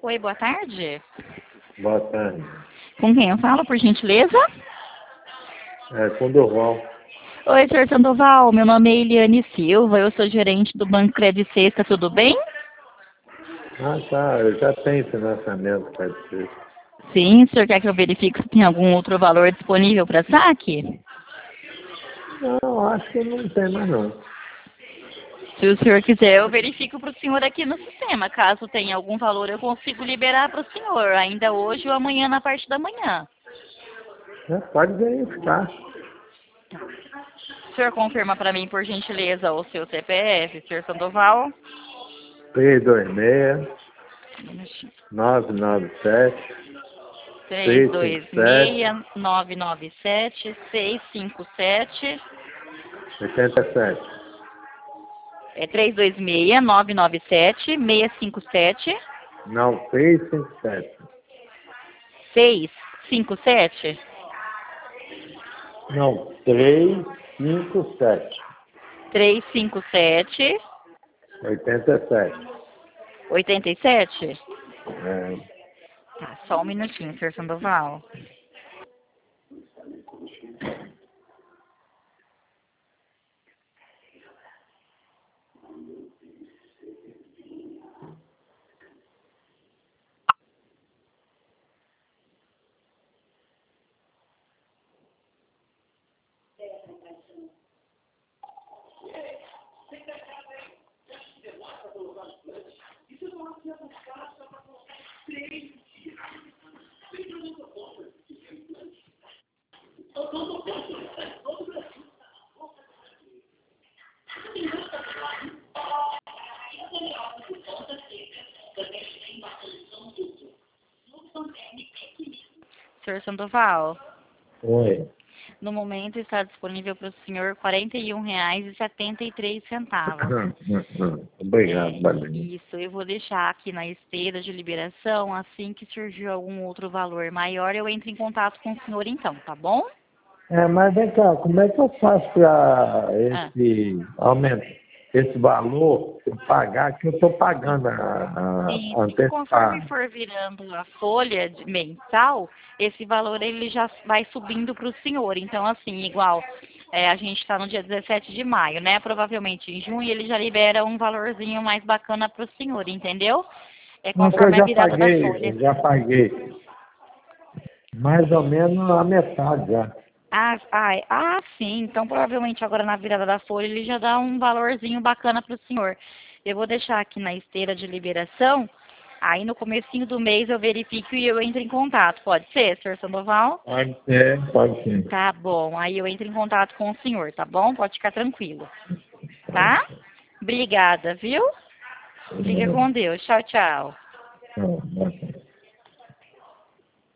Oi, boa tarde. Boa tarde. Com quem eu falo, por gentileza? Com Durval. Oi, senhor Sandoval. Meu nome é Eliane Silva. Eu sou gerente do Banco Credit Sexta. Tudo bem? Ah, tá. Eu já tenho financiamento para isso. Sim, o senhor quer que eu verifique se tem algum outro valor disponível para saque? Não, acho que não tem mais não. Se o senhor quiser, eu verifico para o senhor aqui no sistema. Caso tenha algum valor, eu consigo liberar para o senhor, ainda hoje ou amanhã na parte da manhã. Pode verificar. O senhor confirma para mim, por gentileza, o seu CPF, senhor Sandoval? 326 997 657 326-997-657. 87. É 326-997-657. Não, 657. 657? Não, 357. 357. 87. 87? É. Tá, só um minutinho, senhor Sandoval. Senhor Sandoval, Oi. no momento está disponível para o senhor R$ 41,73. Obrigado, Balinha. Isso, eu vou deixar aqui na esteira de liberação. Assim que surgir algum outro valor maior, eu entro em contato com o senhor então, tá bom? Mas vem cá, como é que eu faço para Ah. esse valor eu pagar, que eu estou pagando a E conforme antecipado? for virando a folha mensal, esse valor ele já vai subindo para o senhor. Então, assim, igual a gente está no dia 17 de maio, né? Provavelmente em junho ele já libera um valorzinho mais bacana para o senhor, entendeu? É Não, que eu conforme a já virada da paguei, folha. mais ou menos a metade já. Sim. Então, provavelmente agora na virada da folha ele já dá um valorzinho bacana para o senhor. Eu vou deixar aqui na esteira de liberação. Aí no comecinho do mês eu verifico e eu entro em contato. Pode ser, senhor Sandoval? Pode ser, pode ser. Tá bom. Aí eu entro em contato com o senhor, tá bom? Pode ficar tranquilo. Tá? Obrigada, viu? Fica com Deus. Tchau, tchau. Tá, tá.